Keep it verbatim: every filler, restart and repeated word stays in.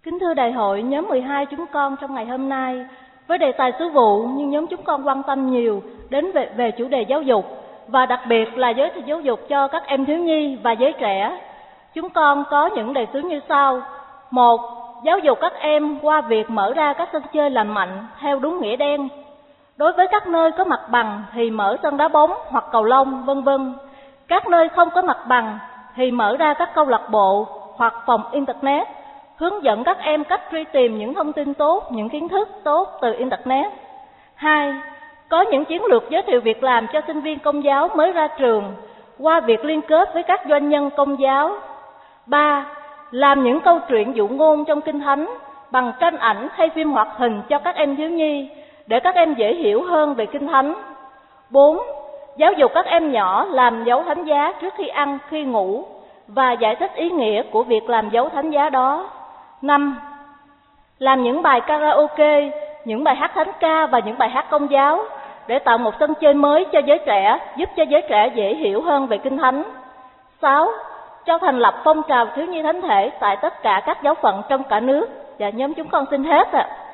Kính thưa đại hội, nhóm mười hai chúng con trong ngày hôm nay với đề tài sứ vụ, nhưng nhóm chúng con quan tâm nhiều đến về, về chủ đề giáo dục và đặc biệt là giới thiệu giáo dục cho các em thiếu nhi và giới trẻ. Chúng con có những đề xướng như sau. Một, giáo dục các em qua việc mở ra các sân chơi lành mạnh theo đúng nghĩa đen. Đối với các nơi có mặt bằng thì mở sân đá bóng hoặc cầu lông, vân vân. Các nơi không có mặt bằng thì mở ra các câu lạc bộ hoặc phòng Internet, hướng dẫn các em cách truy tìm những thông tin tốt, những kiến thức tốt từ Internet. Hai, có những chiến lược giới thiệu việc làm cho sinh viên Công giáo mới ra trường qua việc liên kết với các doanh nhân Công giáo. Ba, làm những câu chuyện dụ ngôn trong Kinh Thánh bằng tranh ảnh hay phim hoạt hình cho các em thiếu nhi để các em dễ hiểu hơn về Kinh Thánh. Bốn, giáo dục các em nhỏ làm dấu thánh giá trước khi ăn, khi ngủ và giải thích ý nghĩa của việc làm dấu thánh giá đó. Năm, làm những bài karaoke, những bài hát thánh ca và những bài hát Công giáo để tạo một sân chơi mới cho giới trẻ, giúp cho giới trẻ dễ hiểu hơn về Kinh Thánh. Sáu, cho thành lập phong trào thiếu nhi thánh thể tại tất cả các giáo phận trong cả nước. Và nhóm chúng con xin hết ạ.